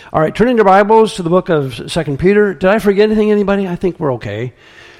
All right, turning your Bibles to the book of 2 Peter. Did I forget anything, anybody? I think we're okay.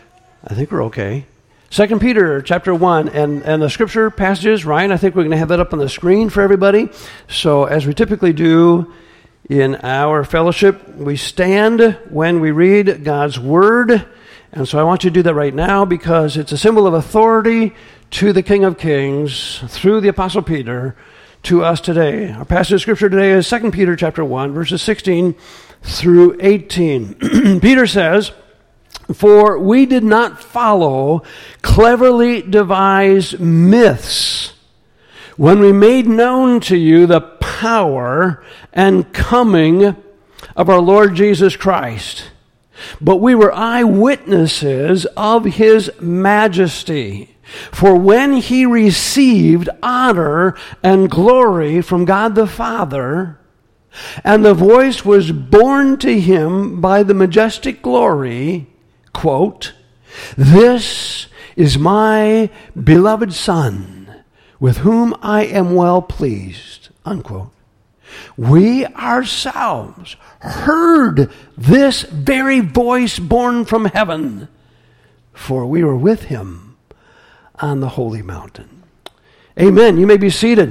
2 Peter chapter 1, and the scripture passages, Ryan, I think we're going to have that up on the screen for everybody. So as we typically do in our fellowship, we stand when we read God's Word. And so I want you to do that right now because it's a symbol of authority to the King of Kings through the Apostle Peter to us today. Our passage of scripture today is 2 Peter chapter 1, verses 16 through 18. Peter says, "For we did not follow cleverly devised myths when we made known to you the power and coming of our Lord Jesus Christ, but we were eyewitnesses of his majesty. For when he received honor and glory from God the Father, and the voice was borne to him by the majestic glory, quote, 'This is my beloved Son, with whom I am well pleased,' unquote. We ourselves heard this very voice borne from heaven, for we were with him on the holy mountain." Amen. You may be seated.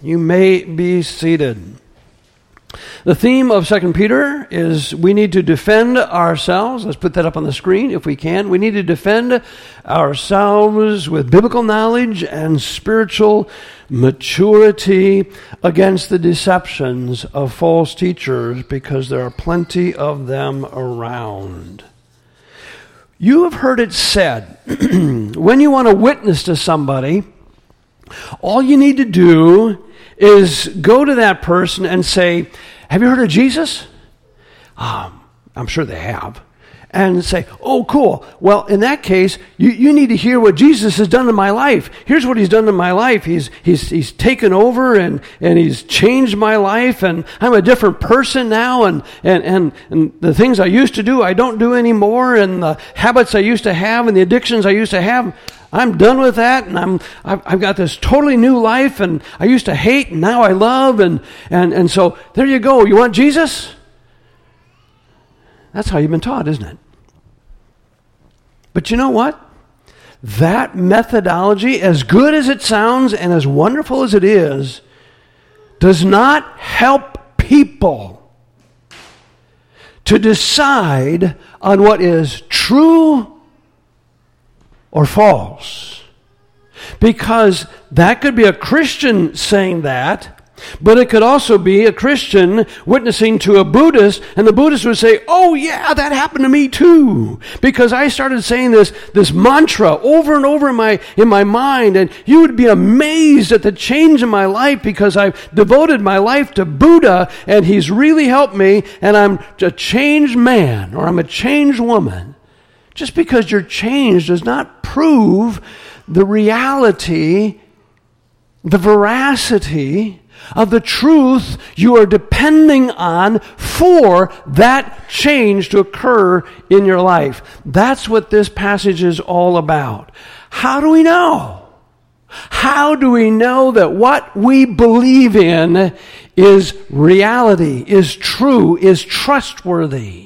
The theme of 2 Peter is we need to defend ourselves. Let's put that up on the screen if we can. We need to defend ourselves with biblical knowledge and spiritual maturity against the deceptions of false teachers, because there are plenty of them around. You have heard it said, when you want to witness to somebody, all you need to do is go to that person and say, "Have you heard of Jesus?" I'm sure they have. And say, "Oh, cool. Well, in that case, you need to hear what Jesus has done in my life. Here's what he's done in my life. He's taken over and he's changed my life, and I'm a different person now, and the things I used to do, I don't do anymore, and the habits I used to have and the addictions I used to have, I'm done with that, and I've got this totally new life, and I used to hate, and now I love, and so there you go. You want Jesus?" That's how you've been taught, isn't it? But you know what? That methodology, as good as it sounds and as wonderful as it is, does not help people to decide on what is true or false. Because that could be a Christian saying that, but it could also be a Christian witnessing to a Buddhist, and the Buddhist would say, "Oh yeah, that happened to me too, because I started saying this mantra over and over in my mind, and you would be amazed at the change in my life because I've devoted my life to Buddha, and he's really helped me, and I'm a changed man, or I'm a changed woman." Just because you're changed does not prove the reality, the veracity of the truth you are depending on for that change to occur in your life. That's what this passage is all about. How do we know? How do we know that what we believe in is reality, is true, is trustworthy?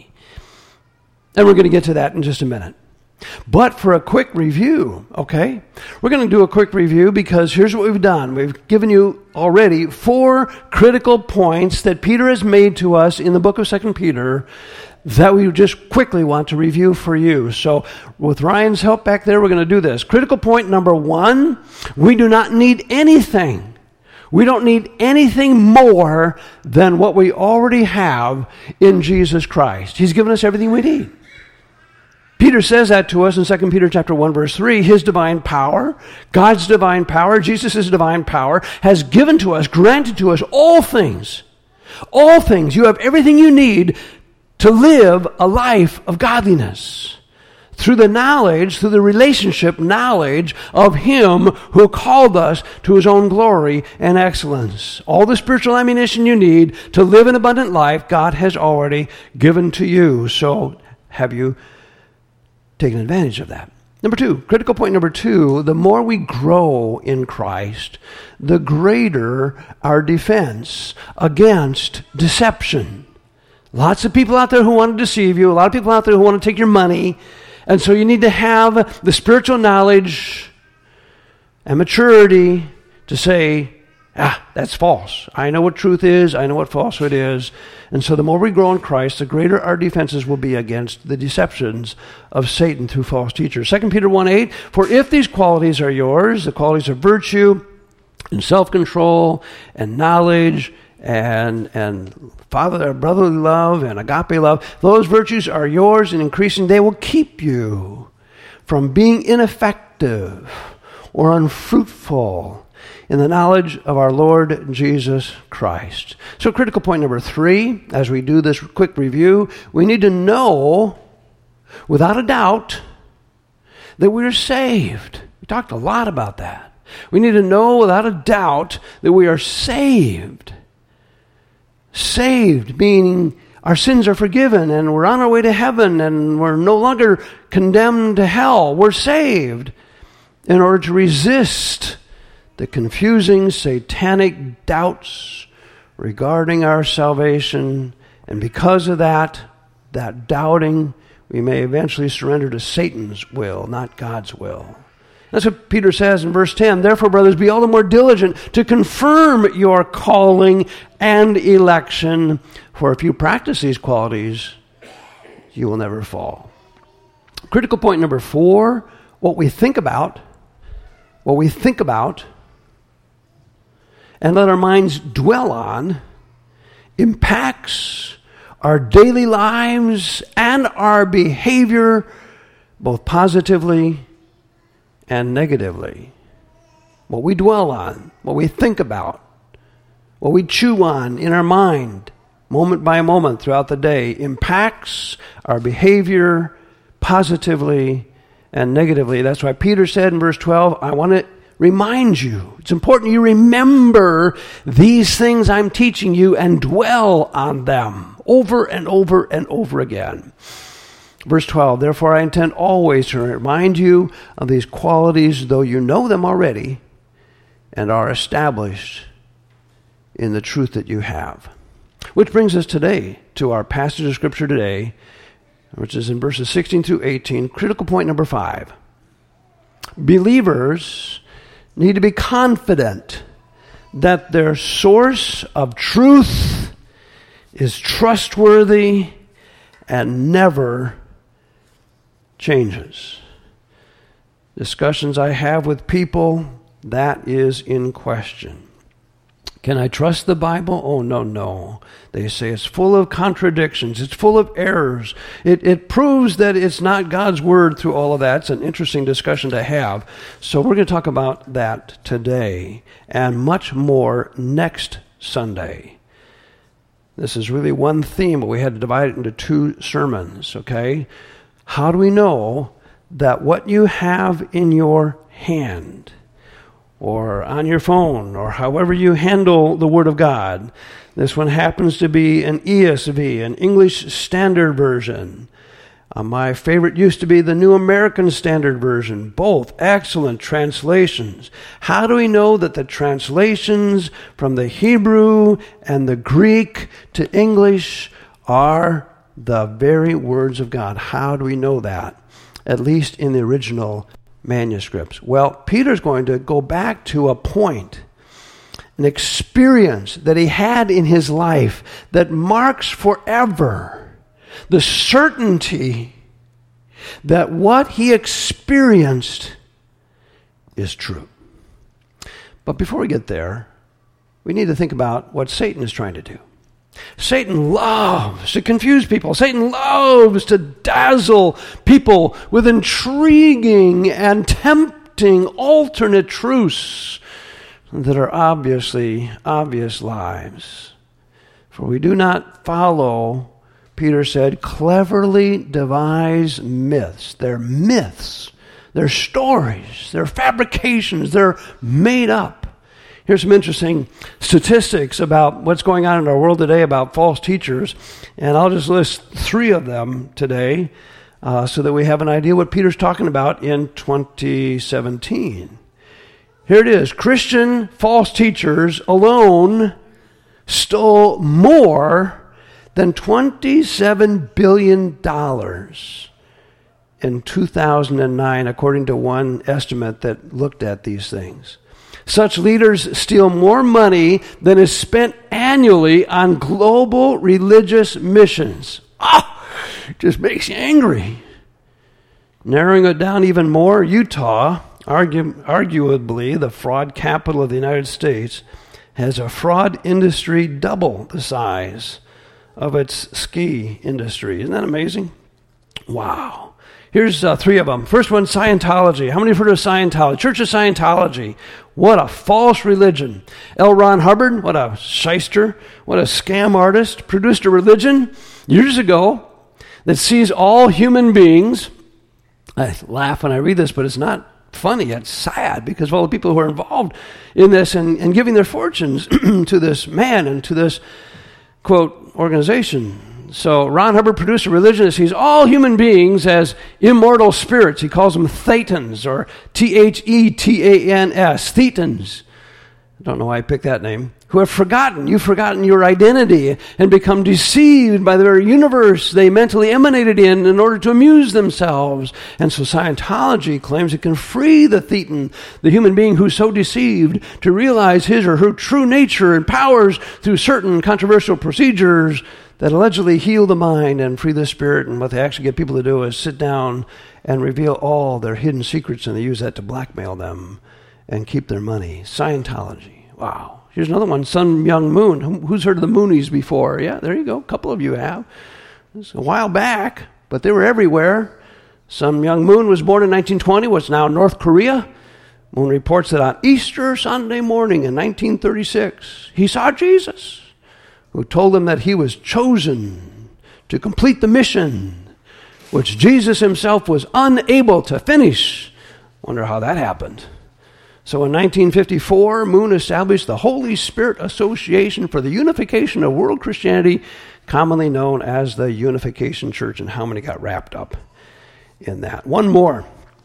And we're going to get to that in just a minute. But for a quick review, okay? We're going to do a quick review because here's what we've done. We've given you already 4 critical points that Peter has made to us in the book of 2 Peter that we just quickly want to review for you. So with Ryan's help back there, we're going to do this. Critical point number 1, we do not need anything. We don't need anything more than what we already have in Jesus Christ. He's given us everything we need. Peter says that to us in 2 Peter chapter 1, verse 3. His divine power, God's divine power, Jesus' divine power, has given to us, granted to us all things. All things. You have everything you need to live a life of godliness through the knowledge, through the relationship knowledge of Him who called us to His own glory and excellence. All the spiritual ammunition you need to live an abundant life, God has already given to you. So have you taken advantage of that? Number 2, critical point number 2, the more we grow in Christ, the greater our defense against deception. Lots of people out there who want to deceive you. A lot of people out there who want to take your money. And so you need to have the spiritual knowledge and maturity to say, that's false. I know what truth is. I know what falsehood is. And so the more we grow in Christ, the greater our defenses will be against the deceptions of Satan through false teachers. 2 Peter 1:8, for if these qualities are yours, the qualities of virtue and self-control and knowledge and brotherly love and agape love, those virtues are yours and increasing, they will keep you from being ineffective or unfruitful in the knowledge of our Lord Jesus Christ. So critical point number 3, as we do this quick review, we need to know without a doubt that we're saved. We talked a lot about that. We need to know without a doubt that we are saved. Saved, meaning our sins are forgiven and we're on our way to heaven and we're no longer condemned to hell. We're saved in order to resist the confusing satanic doubts regarding our salvation. And because of that doubting, we may eventually surrender to Satan's will, not God's will. That's what Peter says in verse 10. Therefore, brothers, be all the more diligent to confirm your calling and election. For if you practice these qualities, you will never fall. Critical point number 4, what we think about, and let our minds dwell on impacts our daily lives and our behavior both positively and negatively. What we dwell on, what we think about, what we chew on in our mind, moment by moment throughout the day, impacts our behavior positively and negatively. That's why Peter said in verse 12, I want to remind you. It's important you remember these things I'm teaching you and dwell on them over and over and over again. Verse 12, therefore I intend always to remind you of these qualities, though you know them already and are established in the truth that you have. Which brings us today to our passage of Scripture today, which is in verses 16 through 18. Critical point number 5. Believers need to be confident that their source of truth is trustworthy and never changes. Discussions I have with people, that is in question. Can I trust the Bible? Oh, no. They say it's full of contradictions. It's full of errors. It proves that it's not God's word through all of that. It's an interesting discussion to have. So we're going to talk about that today and much more next Sunday. This is really one theme, but we had to divide it into 2 sermons, okay? How do we know that what you have in your hand or on your phone or however you handle the Word of God, this one happens to be an ESV, an English Standard Version. My favorite used to be the New American Standard Version. Both excellent translations. How do we know that the translations from the Hebrew and the Greek to English are the very words of God? How do we know that? At least in the original manuscripts. Well, Peter's going to go back to a point, an experience that he had in his life that marks forever the certainty that what he experienced is true. But before we get there, we need to think about what Satan is trying to do. Satan loves to confuse people. Satan loves to dazzle people with intriguing and tempting alternate truths that are obviously obvious lies. For we do not follow, Peter said, cleverly devised myths. They're myths. They're stories. They're fabrications. They're made up. Here's some interesting statistics about what's going on in our world today about false teachers. And I'll just list 3 of them today so that we have an idea what Peter's talking about in 2017. Here it is. Christian false teachers alone stole more than $27 billion in 2009, according to one estimate that looked at these things. Such leaders steal more money than is spent annually on global religious missions. Just makes you angry. Narrowing it down even more, Utah, arguably the fraud capital of the United States, has a fraud industry double the size of its ski industry. Isn't that amazing? Wow. Here's three of them. First one, Scientology. How many have heard of Scientology? Church of Scientology. What a false religion. L. Ron Hubbard, what a shyster, what a scam artist, produced a religion years ago that sees all human beings. I laugh when I read this, but it's not funny. It's sad because of all the people who are involved in this and giving their fortunes to this man and to this, quote, organization. So Ron Hubbard produced a religion that sees all human beings as immortal spirits. He calls them Thetans, or Thetans, Thetans. I don't know why I picked that name. Who have forgotten. You've forgotten your identity and become deceived by the very universe they mentally emanated in order to amuse themselves. And so Scientology claims it can free the Thetan, the human being who's so deceived, to realize his or her true nature and powers through certain controversial procedures that allegedly heal the mind and free the spirit. And what they actually get people to do is sit down and reveal all their hidden secrets, and they use that to blackmail them and keep their money. Scientology. Wow. Here's another one, Sun Myung Moon. Who's heard of the Moonies before? Yeah, there you go. A couple of you have. It's a while back, but they were everywhere. Sun Myung Moon was born in 1920, what's now North Korea. Moon reports that on Easter Sunday morning in 1936, he saw Jesus, who told him that he was chosen to complete the mission, which Jesus himself was unable to finish. Wonder how that happened. So in 1954, Moon established the Holy Spirit Association for the Unification of World Christianity, commonly known as the Unification Church. And how many got wrapped up in that? One more,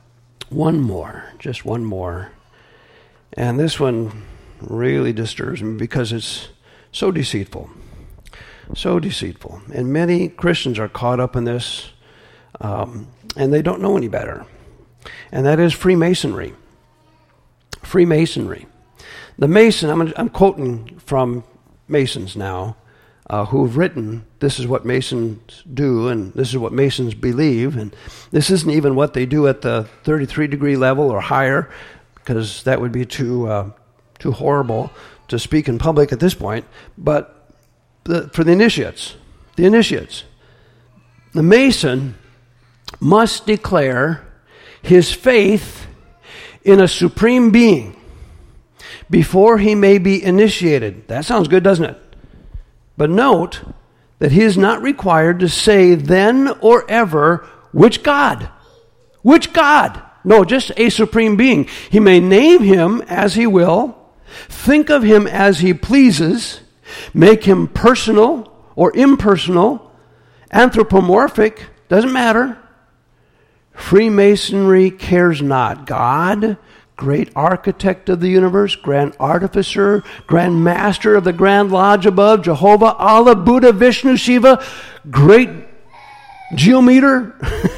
just one more. And this one really disturbs me because it's so deceitful. So deceitful. And many Christians are caught up in this, and they don't know any better. And that is Freemasonry. Freemasonry. The Mason, I'm quoting from Masons now, who have written, this is what Masons do, and this is what Masons believe, and this isn't even what they do at the 33-degree level or higher, because that would be too horrible to speak in public at this point. But for the initiates, the Mason must declare his faith in a supreme being before he may be initiated. That sounds good, doesn't it? But note that he is not required to say then or ever, which God? Which God? No, just a supreme being. He may name him as he will, think of him as he pleases, make him personal or impersonal, anthropomorphic, doesn't matter. Freemasonry cares not. God, great architect of the universe, grand artificer, grand master of the grand lodge above, Jehovah, Allah, Buddha, Vishnu, Shiva, great geometer.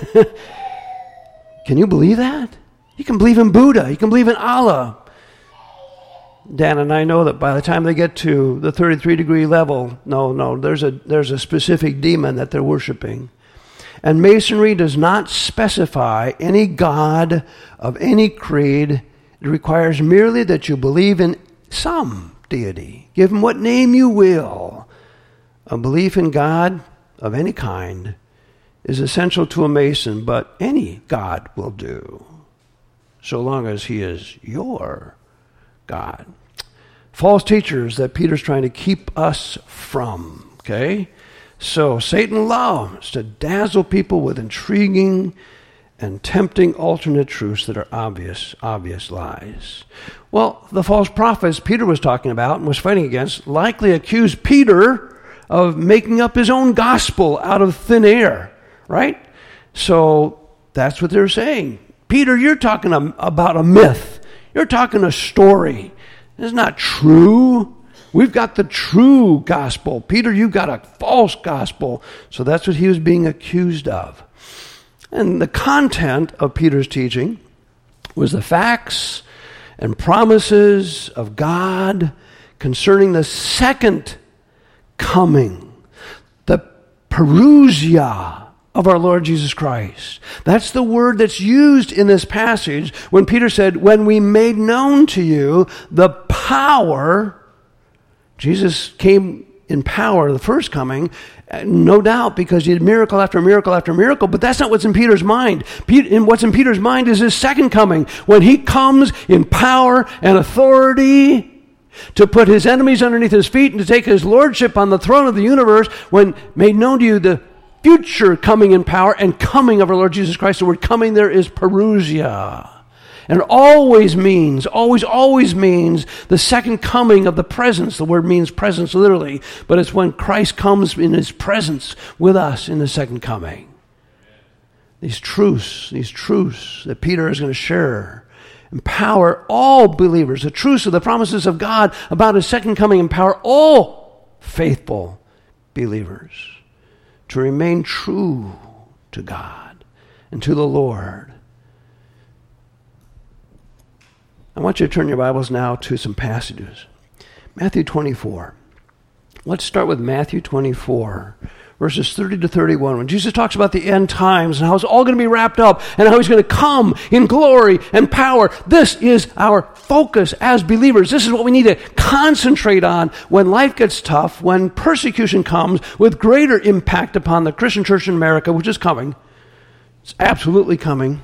Can you believe that? You can believe in Buddha. You can believe in Allah. Dan and I know that by the time they get to the 33-degree level, no, there's a specific demon that they're worshiping. And Masonry does not specify any God of any creed. It requires merely that you believe in some deity. Give him what name you will. A belief in God of any kind is essential to a Mason, but any God will do, so long as he is your God. False teachers that Peter's trying to keep us from, okay? So Satan loves to dazzle people with intriguing and tempting alternate truths that are obvious lies. Well, the false prophets Peter was talking about and was fighting against likely accused Peter of making up his own gospel out of thin air, right? So that's what they're saying. Peter, you're talking about a myth. You're talking a story. It's not true. We've got the true gospel. Peter, you've got a false gospel. So that's what he was being accused of. And the content of Peter's teaching was the facts and promises of God concerning the second coming, the parousia of our Lord Jesus Christ. That's the word that's used in this passage when Peter said, when we made known to you the power. Jesus came in power, the first coming, no doubt, because he did miracle after miracle after miracle, but that's not what's in Peter's mind. What's in Peter's mind is his second coming, when he comes in power and authority to put his enemies underneath his feet and to take his lordship on the throne of the universe, when made known to you the future coming in power and coming of our Lord Jesus Christ. The word coming there is parousia. And it always means the second coming of the presence. The word means presence literally, but it's when Christ comes in his presence with us in the second coming. These truths that Peter is going to share empower all believers. The truths of the promises of God about his second coming empower all faithful believers to remain true to God and to the Lord. I want you to turn your Bibles now to some passages. Matthew 24. Let's start with Matthew 24, verses 30 to 31, when Jesus talks about the end times and how it's all going to be wrapped up and how he's going to come in glory and power. This is our focus as believers. This is what we need to concentrate on when life gets tough, when persecution comes with greater impact upon the Christian church in America, which is coming. It's absolutely coming.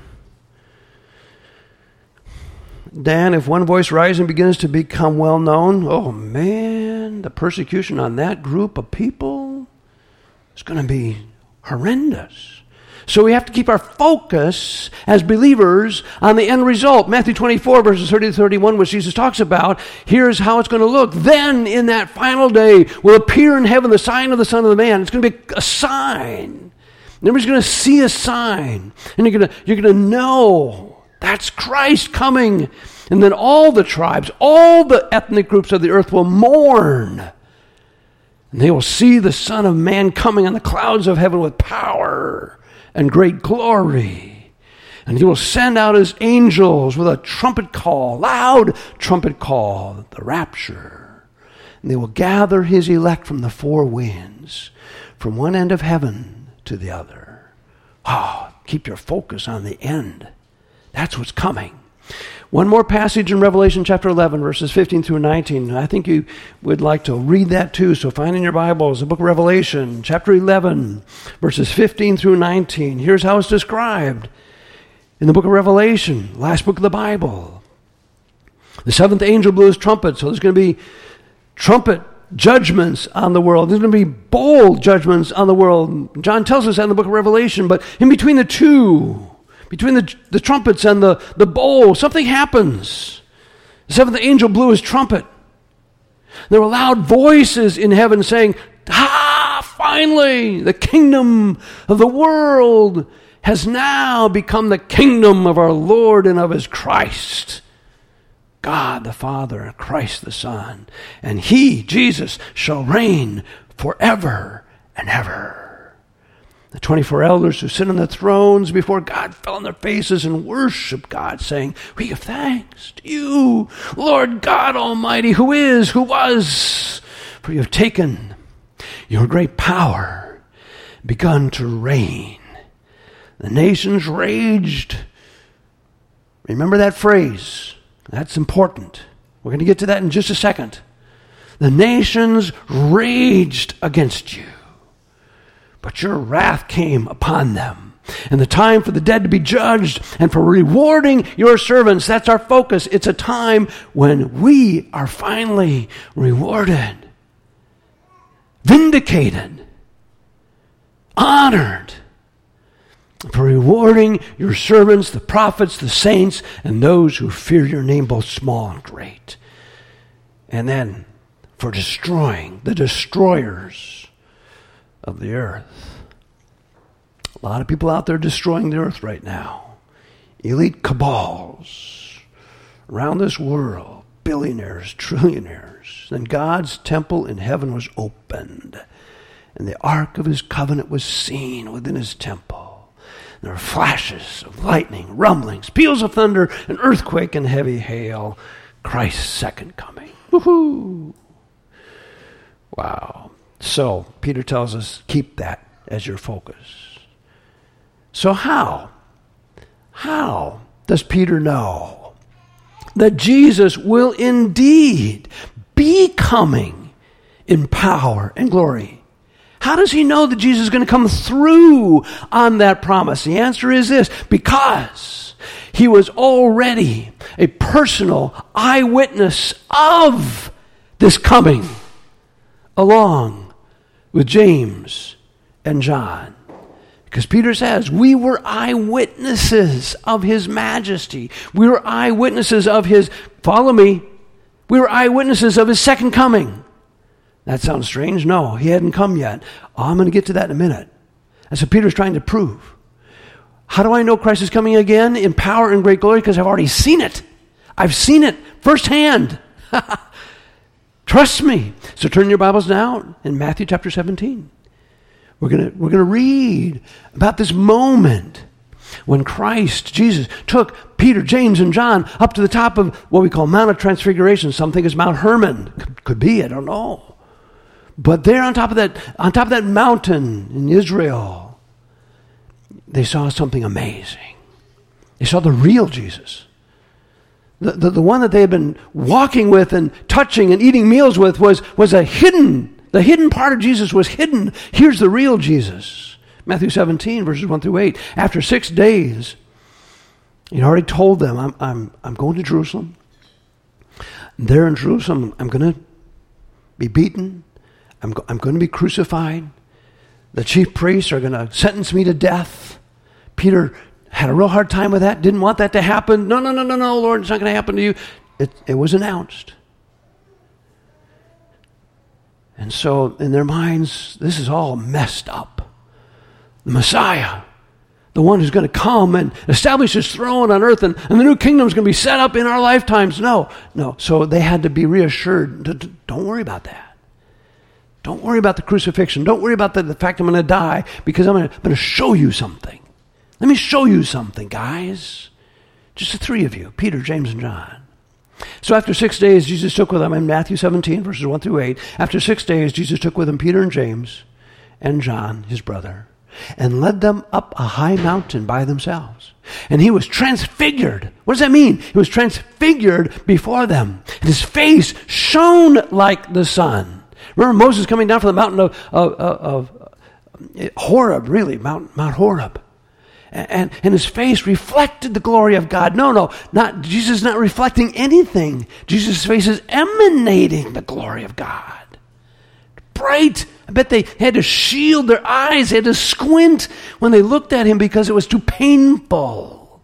Dan, if one voice rising begins to become well known, oh man, the persecution on that group of people is going to be horrendous. So we have to keep our focus as believers on the end result. Matthew 24, verses 30 to 31, which Jesus talks about, here's how it's going to look. Then in that final day will appear in heaven the sign of the Son of Man. It's going to be a sign. Everybody's going to see a sign. And you're going to know that's Christ coming. And then all the tribes, all the ethnic groups of the earth will mourn. And they will see the Son of Man coming on the clouds of heaven with power and great glory. And he will send out his angels with a trumpet call, loud trumpet call, the rapture. And they will gather his elect from the four winds, from one end of heaven to the other. Oh, keep your focus on the end. That's what's coming. One more passage in Revelation chapter 11, verses 15 through 19. I think you would like to read that too. So find in your Bibles the book of Revelation, chapter 11, verses 15 through 19. Here's how it's described in the book of Revelation, last book of the Bible. The seventh angel blew his trumpet, so there's going to be trumpet judgments on the world. There's going to be bold judgments on the world. John tells us that in the book of Revelation, but in between the two, between the trumpets and the bowl, something happens. The seventh angel blew his trumpet. There were loud voices in heaven saying, finally, the kingdom of the world has now become the kingdom of our Lord and of his Christ. God the Father and Christ the Son. And he, Jesus, shall reign forever and ever. The 24 elders who sit on the thrones before God fell on their faces and worshiped God, saying, we give thanks to you, Lord God Almighty, who is, who was, for you have taken your great power, begun to reign. The nations raged. Remember that phrase. That's important. We're going to get to that in just a second. The nations raged against you, but your wrath came upon them. And the time for the dead to be judged and for rewarding your servants, that's our focus. It's a time when we are finally rewarded, vindicated, honored, for rewarding your servants, the prophets, the saints, and those who fear your name, both small and great. And then for destroying the destroyers of the earth. A lot of people out there destroying the earth right now. Elite cabals around this world, billionaires, trillionaires. Then God's temple in heaven was opened, and the ark of his covenant was seen within his temple. And there were flashes of lightning, rumblings, peals of thunder, an earthquake, and heavy hail. Christ's second coming. Woohoo! Wow. So, Peter tells us, keep that as your focus. So how does Peter know that Jesus will indeed be coming in power and glory? How does he know that Jesus is going to come through on that promise? The answer is this: because he was already a personal eyewitness of this coming, along with James and John. Because Peter says, we were eyewitnesses of his majesty. We were eyewitnesses of his, follow me, we were eyewitnesses of his second coming. That sounds strange. No, he hadn't come yet. Oh, I'm going to get to that in a minute. That's what Peter's trying to prove. How do I know Christ is coming again in power and great glory? Because I've already seen it. I've seen it firsthand. Trust me. So turn your Bibles now in Matthew chapter 17. We're gonna read about this moment when Christ, Jesus, took Peter, James, and John up to the top of what we call Mount of Transfiguration. Some think it's Mount Hermon. Could be, I don't know. But there on top of that mountain in Israel, they saw something amazing. They saw the real Jesus. The one that they had been walking with and touching and eating meals with was the hidden part of Jesus was hidden. Here's the real Jesus. Matthew 17, verses 1 through 8. After 6 days, he already told them, I'm going to Jerusalem. There in Jerusalem, I'm going to be beaten. I'm going to be crucified. The chief priests are going to sentence me to death. Peter had a real hard time with that. Didn't want that to happen. No, Lord, it's not going to happen to you. It was announced. And so in their minds, this is all messed up. The Messiah, the one who's going to come and establish his throne on earth, and the new kingdom is going to be set up in our lifetimes. No. So they had to be reassured. Don't worry about that. Don't worry about the crucifixion. Don't worry about the fact I'm going to die, because I'm going to show you something. Let me show you something, guys. Just the three of you, Peter, James, and John. So after 6 days, Jesus took with him, in Matthew 17, verses 1 through 8, after 6 days, Jesus took with him Peter and James and John, his brother, and led them up a high mountain by themselves. And he was transfigured. What does that mean? He was transfigured before them, and his face shone like the sun. Remember Moses coming down from the mountain of Horeb, really, Mount Horeb. And his face reflected the glory of God. No, Jesus is not reflecting anything. Jesus' face is emanating the glory of God. Bright. I bet they had to shield their eyes. They had to squint when they looked at him because it was too painful.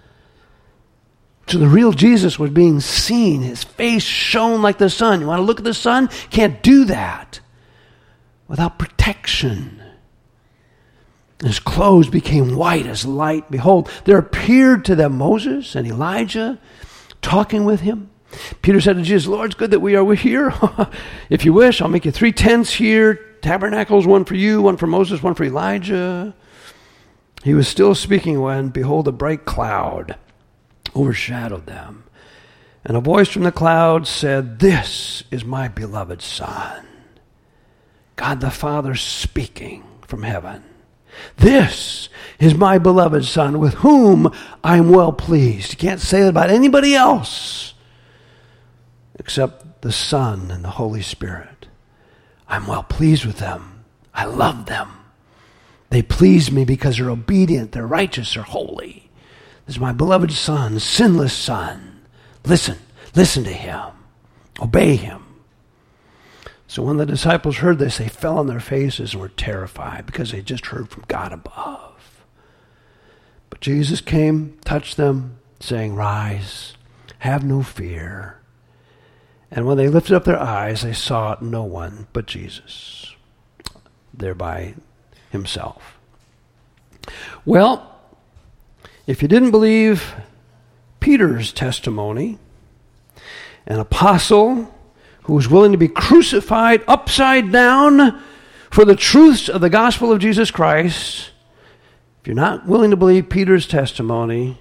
So the real Jesus was being seen. His face shone like the sun. You want to look at the sun? Can't do that without protection. His clothes became white as light. Behold, there appeared to them Moses and Elijah talking with him. Peter said to Jesus, Lord, it's good that we are here. If you wish, I'll make you 3 tents here, tabernacles, one for you, one for Moses, one for Elijah. He was still speaking when, behold, a bright cloud overshadowed them. And a voice from the cloud said, this is my beloved Son. God the Father speaking from heaven. This is my beloved Son, with whom I am well pleased. You can't say that about anybody else except the Son and the Holy Spirit. I'm well pleased with them. I love them. They please me because they're obedient, they're righteous, they're holy. This is my beloved Son, sinless Son. Listen to him. Obey him. So when the disciples heard this, they fell on their faces and were terrified because they just heard from God above. But Jesus came, touched them, saying, rise, have no fear. And when they lifted up their eyes, they saw no one but Jesus, there by himself. Well, if you didn't believe Peter's testimony, an apostle who was willing to be crucified upside down for the truths of the gospel of Jesus Christ, if you're not willing to believe Peter's testimony,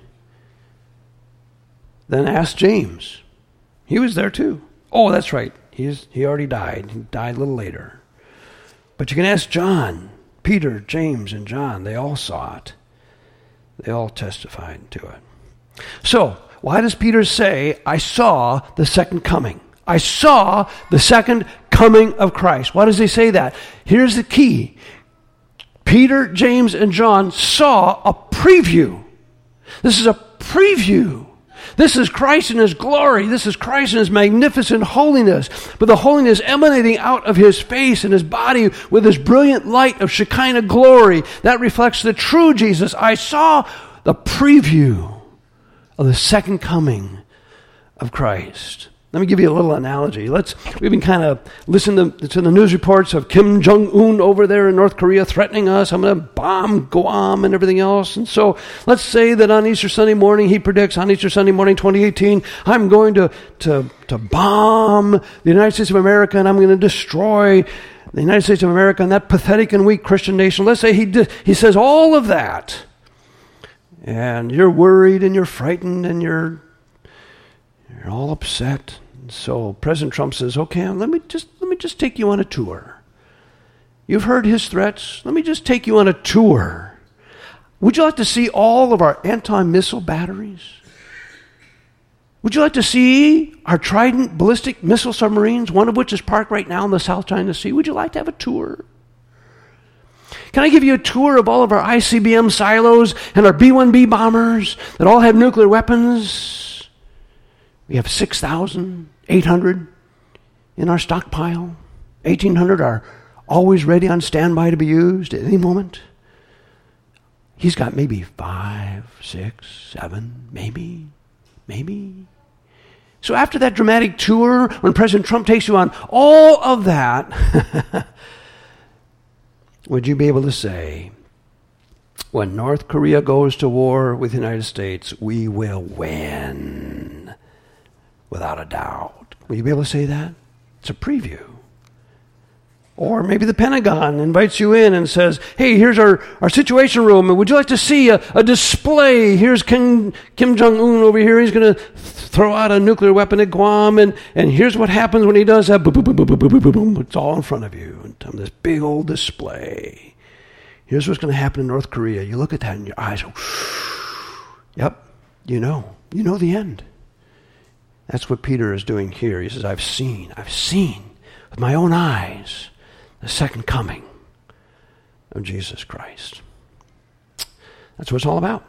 then ask James. He was there too. Oh, that's right. He already died. He died a little later. But you can ask John, Peter, James, and John. They all saw it. They all testified to it. So, why does Peter say, I saw the second coming? I saw the second coming of Christ. Why does he say that? Here's the key. Peter, James, and John saw a preview. This is a preview. This is Christ in His glory. This is Christ in His magnificent holiness. But the holiness emanating out of His face and His body with His brilliant light of Shekinah glory. That reflects the true Jesus. I saw the preview of the second coming of Christ. Let me give you a little analogy. We've been kind of listening to the news reports of Kim Jong-un over there in North Korea threatening us. I'm going to bomb Guam and everything else. And so let's say that on Easter Sunday morning, he predicts on Easter Sunday morning 2018, I'm going to bomb the United States of America and I'm going to destroy the United States of America and that pathetic and weak Christian nation. Let's say he says all of that. And you're worried and you're frightened and you're all upset. So President Trump says, okay, let me just take you on a tour. You've heard his threats. Let me just take you on a tour. Would you like to see all of our anti-missile batteries? Would you like to see our Trident ballistic missile submarines, one of which is parked right now in the South China Sea? Would you like to have a tour? Can I give you a tour of all of our ICBM silos and our B-1B bombers that all have nuclear weapons? We have 6,800 in our stockpile. 1,800 are always ready on standby to be used at any moment. He's got maybe 5, 6, 7, maybe. So after that dramatic tour, when President Trump takes you on all of that, would you be able to say, when North Korea goes to war with the United States, we will win? Without a doubt. Will you be able to say that? It's a preview. Or maybe the Pentagon invites you in and says, hey, here's our situation room, and would you like to see a display? Here's Kim Jong-un over here. He's going to throw out a nuclear weapon at Guam, and here's what happens when he does that. Boom, boom, boom, boom, boom, boom, boom, boom. It's all in front of you. On this big old display. Here's what's going to happen in North Korea. You look at that and your eyes go, yep, you know the end. That's what Peter is doing here. He says, I've seen with my own eyes the second coming of Jesus Christ. That's what it's all about.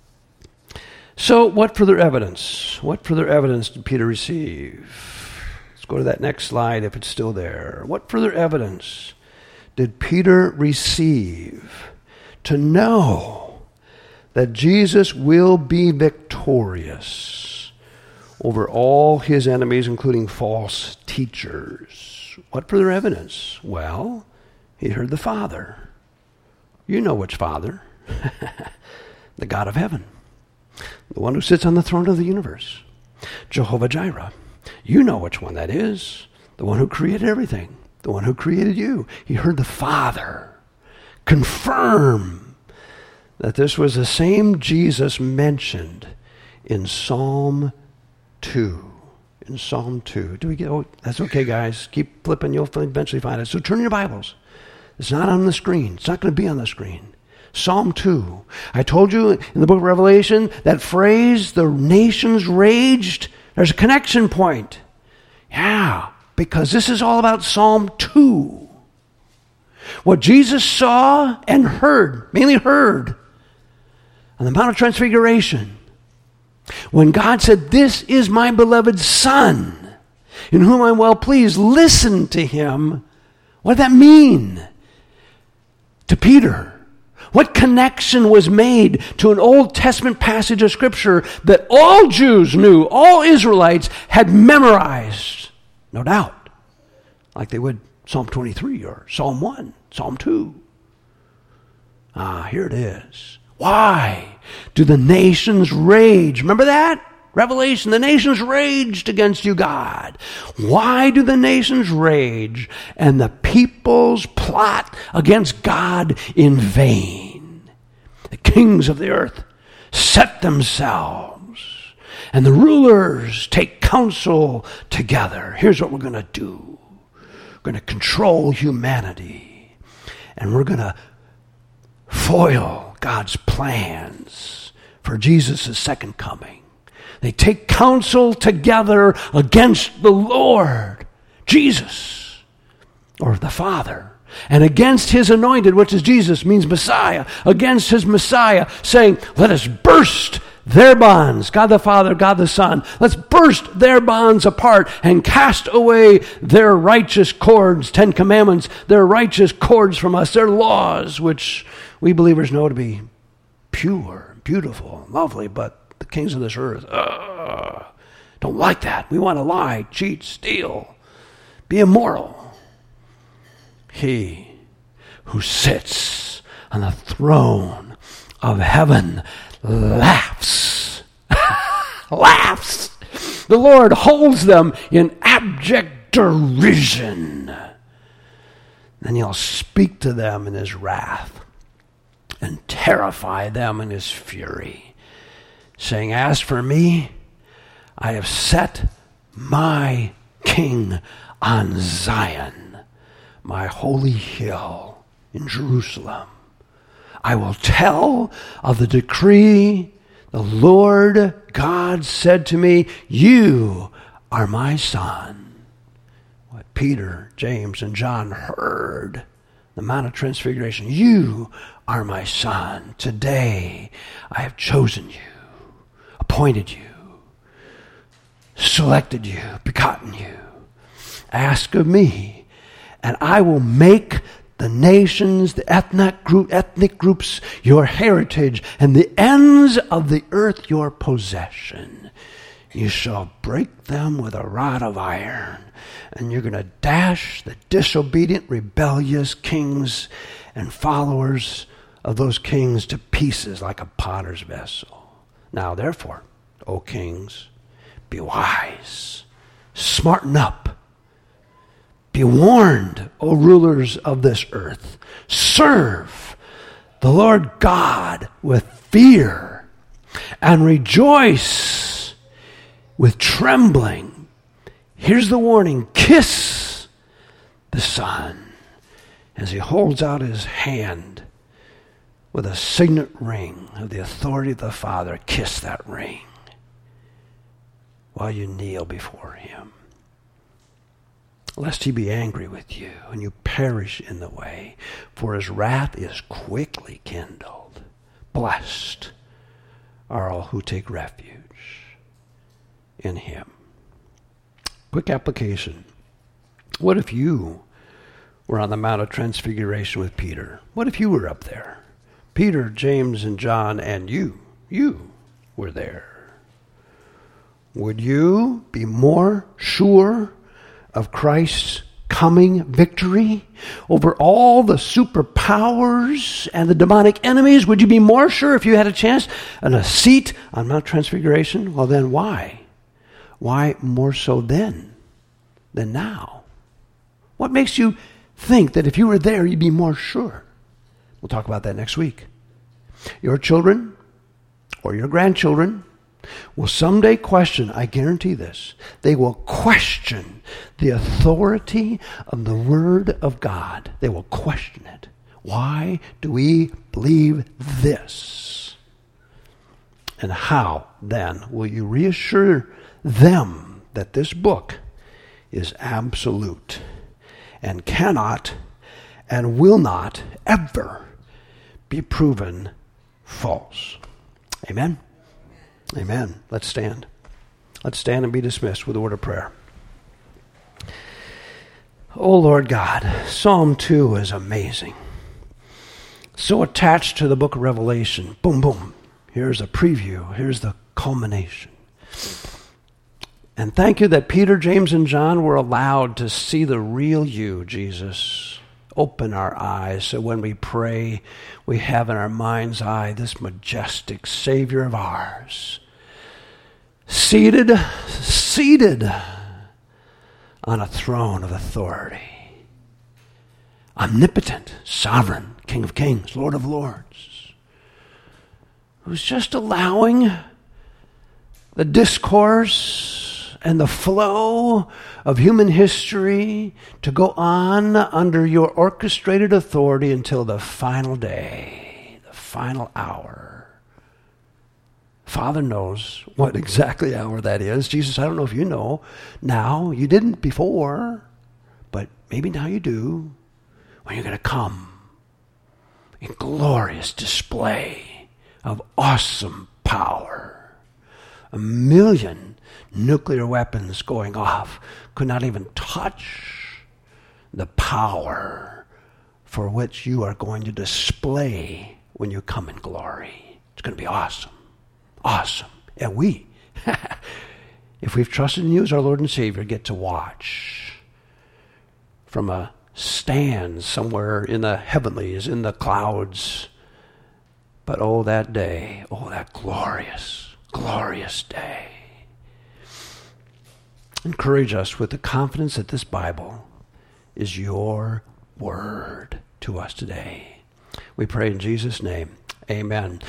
So what further evidence? What further evidence did Peter receive? Let's go to that next slide if it's still there. What further evidence did Peter receive to know that Jesus will be victorious over all his enemies, including false teachers? What further evidence? Well, he heard the Father. You know which Father. The God of heaven. The one who sits on the throne of the universe. Jehovah Jireh. You know which one that is. The one who created everything. The one who created you. He heard the Father confirm that this was the same Jesus mentioned in Psalm 2. In Psalm 2. Do we get? Oh, that's okay, guys. Keep flipping. You'll eventually find it. So turn your Bibles. It's not on the screen. It's not going to be on the screen. Psalm 2. I told you in the book of Revelation, that phrase, the nations raged, there's a connection point. Yeah, because this is all about Psalm 2. What Jesus saw and heard, mainly heard, on the Mount of Transfiguration, when God said, this is my beloved Son, in whom I'm well pleased, listen to him. What did that mean to Peter? What connection was made to an Old Testament passage of Scripture that all Jews knew, all Israelites had memorized? No doubt. Like they would Psalm 23 or Psalm 1, Psalm 2. Here it is. Why do the nations rage? Remember that? Revelation, the nations raged against you, God. Why do the nations rage and the peoples plot against God in vain? The kings of the earth set themselves, and the rulers take counsel together. Here's what we're going to do. We're going to control humanity, and we're going to foil God's plans for Jesus' second coming. They take counsel together against the Lord, Jesus, or the Father, and against his anointed, which is Jesus, means Messiah, against his Messiah, saying, let us burst their bonds, God the Father, God the Son. Let's burst their bonds apart and cast away their righteous cords, 10 commandments, their righteous cords from us, their laws, which we believers know to be pure, beautiful, lovely, but the kings of this earth don't like that. We want to lie, cheat, steal, be immoral. He who sits on the throne of heaven laughs. Laughs. The Lord holds them in abject derision. Then he'll speak to them in his wrath and terrify them in his fury, saying, as for me, I have set my king on Zion, my holy hill in Jerusalem. I will tell of the decree. The Lord God said to me, you are my son. What Peter, James, and John heard, the Mount of Transfiguration, you are my son. Today I have chosen you, appointed you, selected you, begotten you. Ask of me, and I will make the nations, the ethnic groups, your heritage, and the ends of the earth your possession. You shall break them with a rod of iron, and you're going to dash the disobedient, rebellious kings and followers of those kings to pieces like a potter's vessel. Now, therefore, O kings, be wise, smarten up. Be warned, O rulers of this earth. Serve the Lord God with fear and rejoice with trembling. Here's the warning. Kiss the Son as he holds out his hand with a signet ring of the authority of the Father. Kiss that ring while you kneel before him, lest he be angry with you and you perish in the way, for his wrath is quickly kindled. Blessed are all who take refuge in him. Quick application. What if you were on the Mount of Transfiguration with Peter? What if you were up there? Peter, James, and John, and you were there. Would you be more sure of Christ's coming victory over all the superpowers and the demonic enemies? Would you be more sure if you had a chance and a seat on Mount Transfiguration? Well, then why? Why more so then than now? What makes you think that if you were there, you'd be more sure? We'll talk about that next week. Your children or your grandchildren will someday question, I guarantee this, they will question the authority of the Word of God. They will question it. Why do we believe this? And how, then, will you reassure them that this book is absolute and cannot and will not ever be proven false? Amen? Amen. Let's stand. Let's stand and be dismissed with a word of prayer. Oh, Lord God, Psalm 2 is amazing. So attached to the book of Revelation. Boom, boom. Here's a preview. Here's the culmination. And thank you that Peter, James, and John were allowed to see the real you, Jesus. Open our eyes so when we pray, we have in our mind's eye this majestic Savior of ours. seated on a throne of authority. Omnipotent, sovereign, King of kings, Lord of lords. Who's just allowing the discourse and the flow of human history to go on under your orchestrated authority until the final day, the final hour. Father knows what exactly hour that is. Jesus, I don't know if you know now. You didn't before, but maybe now you do. When you're going to come in glorious display of awesome power. 1 million nuclear weapons going off could not even touch the power for which you are going to display when you come in glory. It's going to be awesome. Awesome. And we, if we've trusted in you as our Lord and Savior, get to watch from a stand somewhere in the heavenlies, in the clouds. But oh, that day, oh, that glorious, glorious day. Encourage us with the confidence that this Bible is your word to us today. We pray in Jesus' name. Amen.